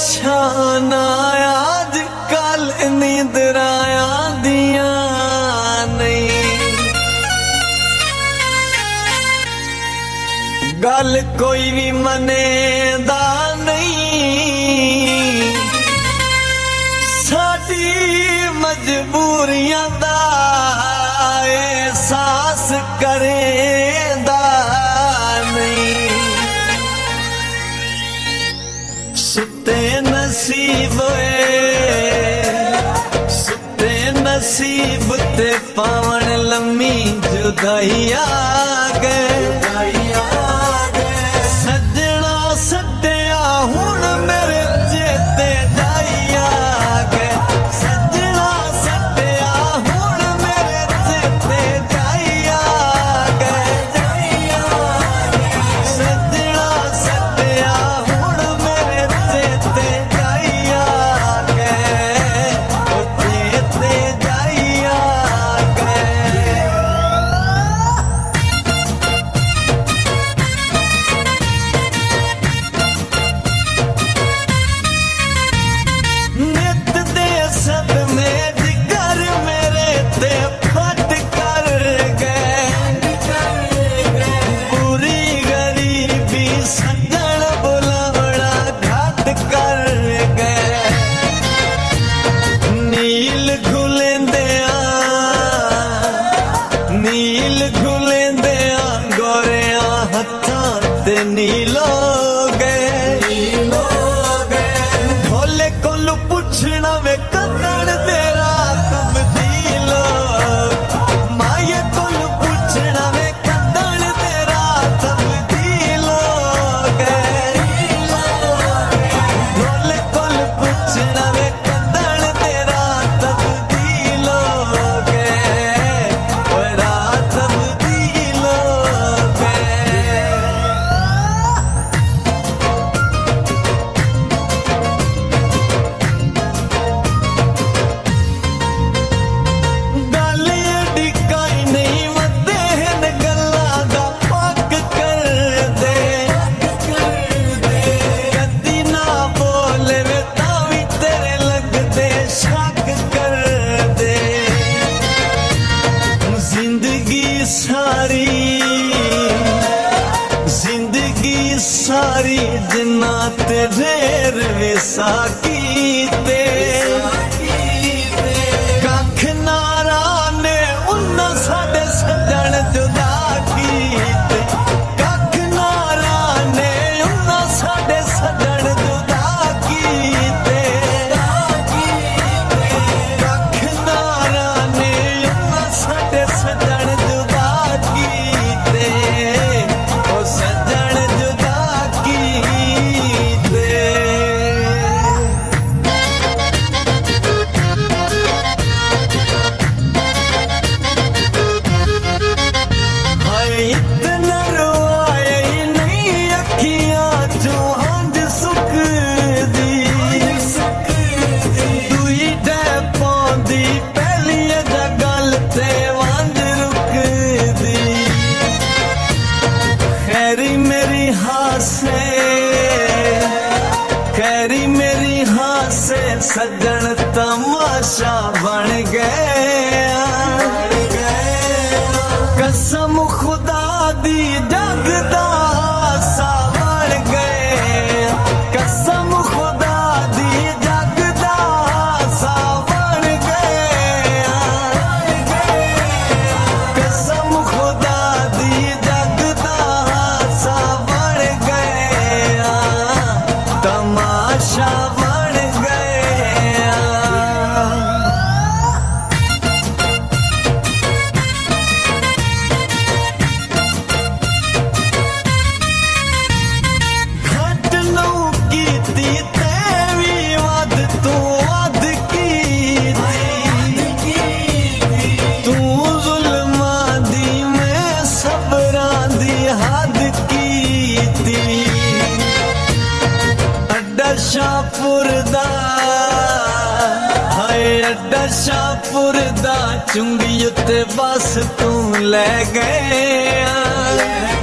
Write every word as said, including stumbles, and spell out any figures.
शाना आज कल नींदराया दिया नहीं। गल कोई भी मनेदा नहीं, साडी मजबूरियां दा एहसास करेंदा नहीं। सुते नसीब सुते नसीब ते पावन लम्मी जुदाई आ गए। सजना सटिया हुण मेरे चेते जाई आ गए। सजना सटिया हुण मेरे चेते जाई आ गए। सजना सटिया हुण मेरे चेते जाई आ गए। ओ चेते जाई आ गए। नित दे सदमे जिगर मेरे ते फट कर गए। पूरी गरीबी सजन बुलावड़ा घाट कर गए। नील घुलेंदिया नील घुलेंदिया गोरिया हत्थां ते नीलो गए। ढोले कोलू पुछना वे कदड़ तेरा तब्दील। माये कोलू पुछना वे कदड़ तेरा तब्दील गए। ढोले कोलू पुछना वे कदड़ तेरा तब्दील गए। तेरा तब्दील गए। गल एडी काई नहीं वदे न गल्लां दा पक कर दे। कदी ना बोले वे तां भी तेरे लगदे शक कर दे। जिंदगी सारी जिंदगी सारी जिन्ना ते ढेर विसा कीते। कख नारा ने उन्ना साडे सजन जुदा कीते। कख नारा ने उन्ना साडे सजन जुदा कीते। कख नारा ने उन्ना साडे सजन जुदा कीते। ओ सजन जुदा कीते। हाय इतना रोआए नहीं अखियां चो हंज सुकदी। दुई डै पौंदी पहली गल ते वंज रुकदी। खैरी मेरी हासे खैरी मेरी हासे सजन तमाशा बन गए। कसम खुदा दी जगदा सा बन गए। कसम खुदा दी जगदा सा बन गए। कसम खुदा दी जगदा सा बन गए। तमाशा बन गए। घट नौ कीती ते भी वध तू वध कीती। तू जुल्मां दी मैं सबरां दी हद कीती। अड्डा शाहपुर दा हाय अड्डा शाहपुर दा चुंगी उत्ते बस तू ले गया।